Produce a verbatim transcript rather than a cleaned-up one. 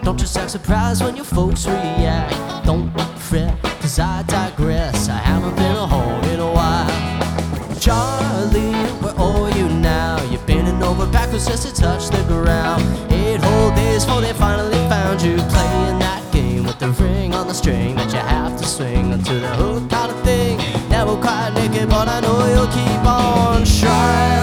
Don't just act surprised when your folks react. Don't fret, cause I digress. I haven't been a home in a while. Charlie, where are you now? You're bending over backwards just to touch the ground. Eight whole days before they finally found you, playing that game with the ring on the string that you have to swing onto the hook kind of thing. Never quite naked, but I know you'll keep on trying.